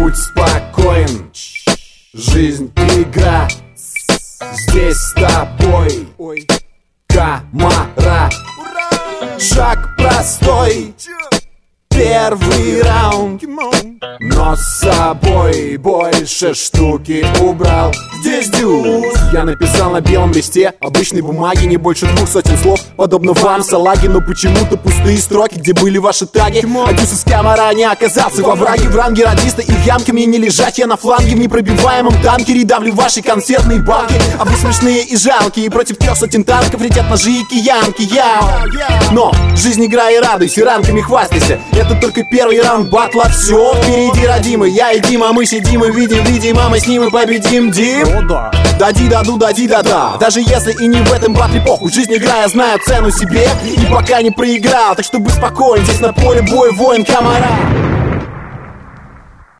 Будь спокоен, жизнь игра, здесь с тобой Камара. Шаг простой, первый раунд, но с собой больше штуки убрал. Здесь дюз. Я написал на белом листе обычной бумаги не больше 200 слов, подобно вам, салаги, но почему-то пустые строки, где были ваши таги. А дюз из Камара не оказался во враге. В ранге радиста и в ямке мне не лежать. Я на фланге в непробиваемом танкере давлю ваши консервные банки. А вы смешные и жалкие, против 300 танков летят ножи и киянки. Но жизнь игра и радуйся, ранками хвастайся. Это только первый раунд батла, все впереди, родимый. Я и Дима, мы сидим и видим, а мы с ним и победим, Дим. Дади, даду, дади, да-да. Даже если и не в этом батле похуй, жизнь игра, я знаю цену себе и пока не проиграл. Так что будь спокоен, здесь на поле боя воин Камара.